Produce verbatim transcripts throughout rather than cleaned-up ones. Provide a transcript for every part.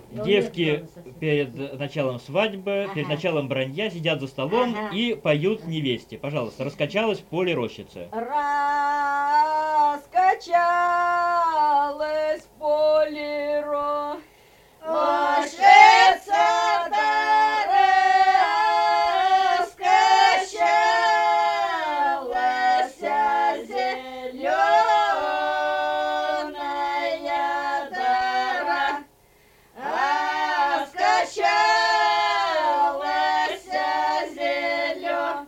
Девки перед началом свадьбы, Ага. перед началом бранья сидят за столом Ага. и поют невесте. Пожалуйста, раскачалась в поле рощицы. Раскачалась в поле рощица, да раскачалась зеленая дара. Раскачалась зеленая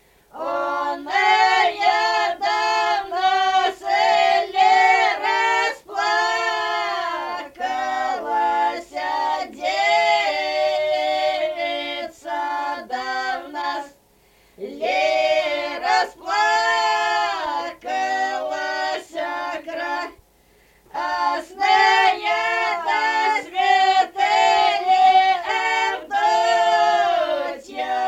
давно селе расплакалась девица давно ли расплакалась красная до светели Авдотья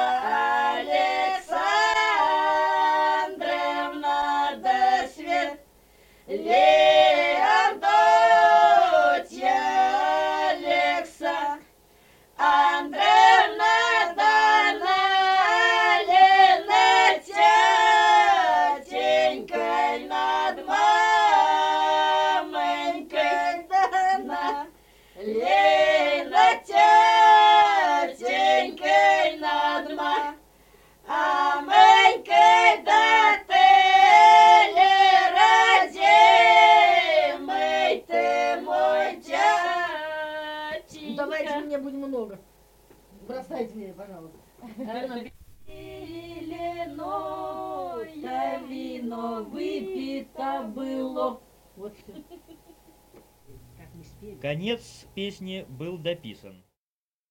Александровна до светли Авдотья Александровна дана Лена тятенькой над мамонькой дана Лена тятенькой над мамонькой да родимый ты мой дяденька. Давайте мне будет много. Бросайте мне, пожалуйста. Зеленое вино выпито было. Вот все. Как мы спели. Конец песни был дописан.